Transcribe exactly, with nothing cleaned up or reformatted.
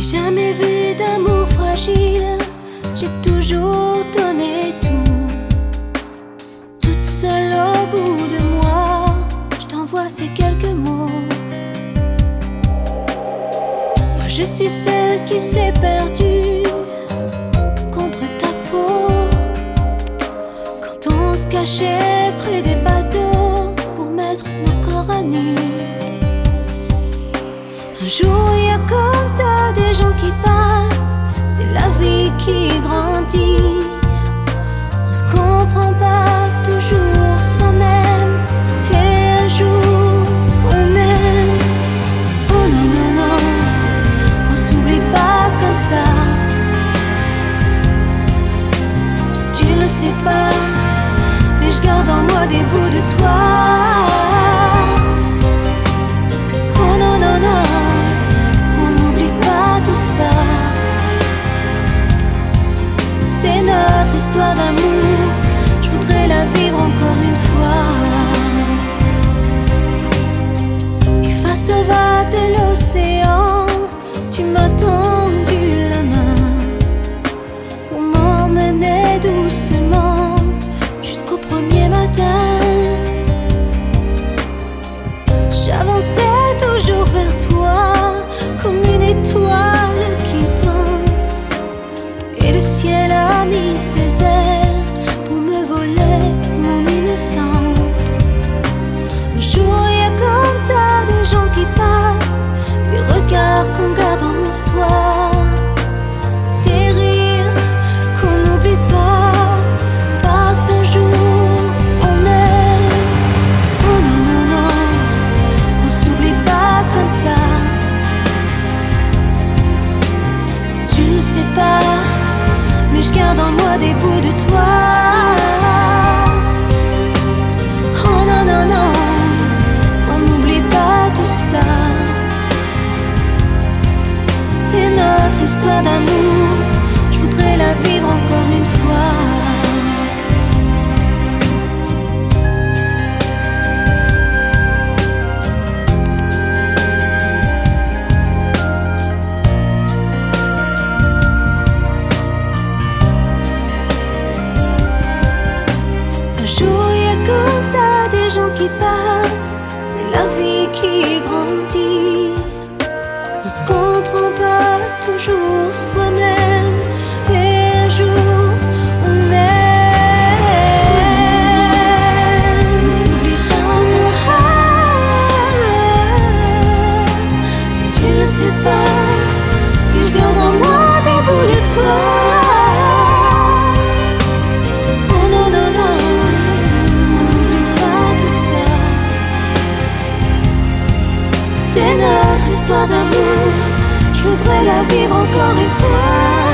Jamais vu d'amour fragile, j'ai toujours donné tout. Toute seule au bout de moi, je t'envoie ces quelques mots. Moi je suis celle qui s'est perdue contre ta peau, quand on se cachait près des bateaux pour mettre nos corps à nu. Un jour il y a comme ça des gens qui passent, c'est la vie qui grandit. On se comprend pas toujours soi-même, et un jour on aime. Oh non non non, on s'oublie pas comme ça. Tu ne sais pas, mais je garde en moi des bouts de toi. Oh non non non, c'est notre histoire d'amour, je voudrais la vivre encore une fois. Et face aux vagues de l'océan, tu m'as tendu la main pour m'emmener doucement jusqu'au premier matin. J'avançais toujours vers toi comme une étoile qui danse, et le ciel a mis ses ailes pour me voler mon innocence. Un jour il y a comme ça des gens qui passent, des regards qu'on garde en soi, des rires qu'on n'oublie pas, parce qu'un jour on aime. Oh non non non, on s'oublie pas comme ça. Tu ne sais pas, mais je garde en moi des bouts de toi. Oh non non non, on n'oublie pas tout ça. C'est notre histoire d'amour, je voudrais la vivre encore une fois. Qui passe, c'est la vie qui grandit. On se comprend pas toujours soi-même, et un jour on aime. On s'oublie pas comme ça. Tu ne sais pas, mais je garde en moi des bouts de toi. C'est notre histoire d'amour, je voudrais la vivre encore une fois.